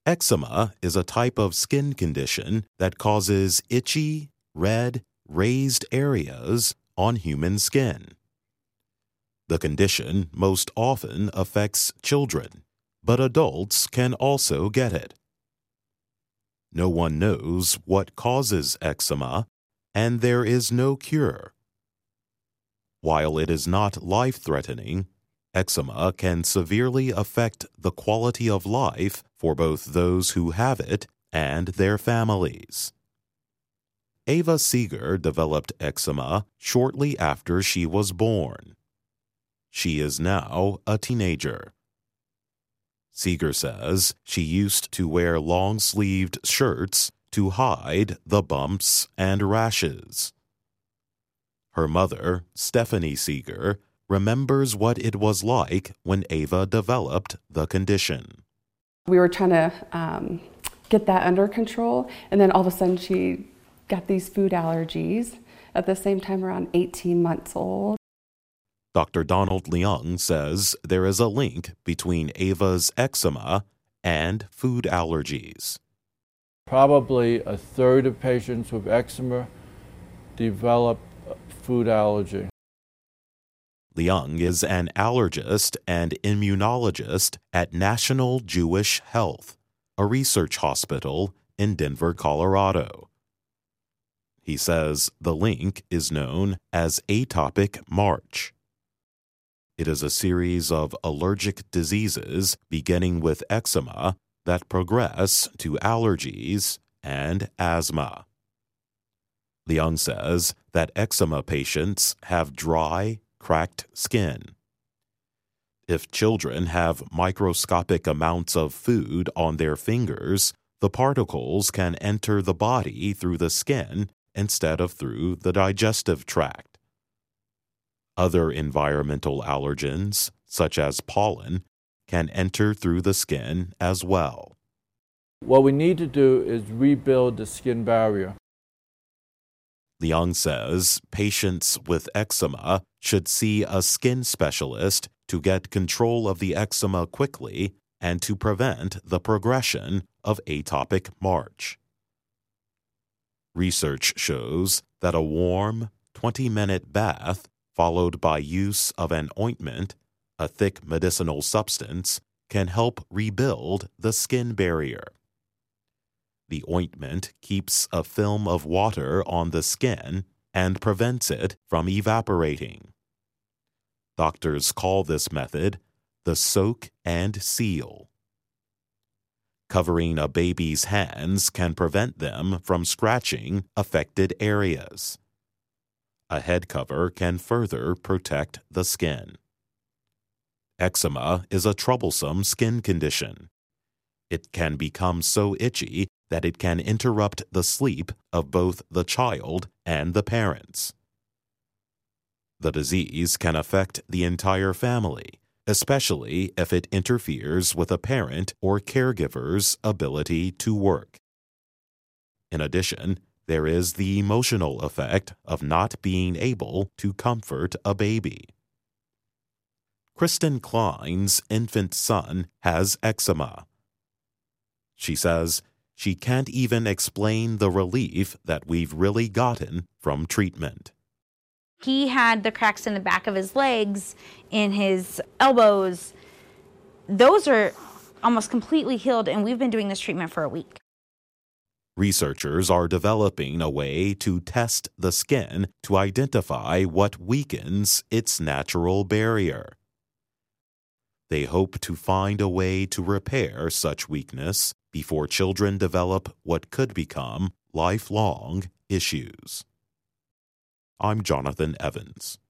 Eczema is a type of skin condition that causes itchy, red, raised areas on human skin. The condition most often affects children, but adults can also get it. No one knows what causes eczema, and there is no cure. While it is not life-threatening, eczema can severely affect the quality of life for both those who have it and their families. Ava Seeger developed eczema shortly after she was born. She is now a teenager. Seeger says she used to wear long-sleeved shirts to hide the bumps and rashes. Her mother, Stephanie Seeger, remembers what it was like when Ava developed the condition. We were trying to get that under control, and then all of a sudden she got these food allergies at the same time, around 18 months old. Dr. Donald Leung says there is a link between Ava's eczema and food allergies. Probably a third of patients with eczema develop food allergy. Leung is an allergist and immunologist at National Jewish Health, a research hospital in Denver, Colorado. He says the link is known as atopic march. It is a series of allergic diseases beginning with eczema that progress to allergies and asthma. Leung says that eczema patients have dry, cracked skin. If children have microscopic amounts of food on their fingers, the particles can enter the body through the skin instead of through the digestive tract. Other environmental allergens, such as pollen, can enter through the skin as well. What we need to do is rebuild the skin barrier. Leung says patients with eczema should see a skin specialist to get control of the eczema quickly and to prevent the progression of atopic march. Research shows that a warm, 20-minute bath followed by use of an ointment, a thick medicinal substance, can help rebuild the skin barrier. The ointment keeps a film of water on the skin and prevents it from evaporating. Doctors call this method the soak and seal. Covering a baby's hands can prevent them from scratching affected areas. A head cover can further protect the skin. Eczema is a troublesome skin condition. It can become so itchy that it can interrupt the sleep of both the child and the parents. The disease can affect the entire family, especially if it interferes with a parent or caregiver's ability to work. In addition, there is the emotional effect of not being able to comfort a baby. Kristen Klein's infant son has eczema. She says she can't even explain the relief that we've really gotten from treatment. He had the cracks in the back of his legs, in his elbows. Those are almost completely healed, and we've been doing this treatment for a week. Researchers are developing a way to test the skin to identify what weakens its natural barrier. They hope to find a way to repair such weakness before children develop what could become lifelong issues. I'm Jonathan Evans.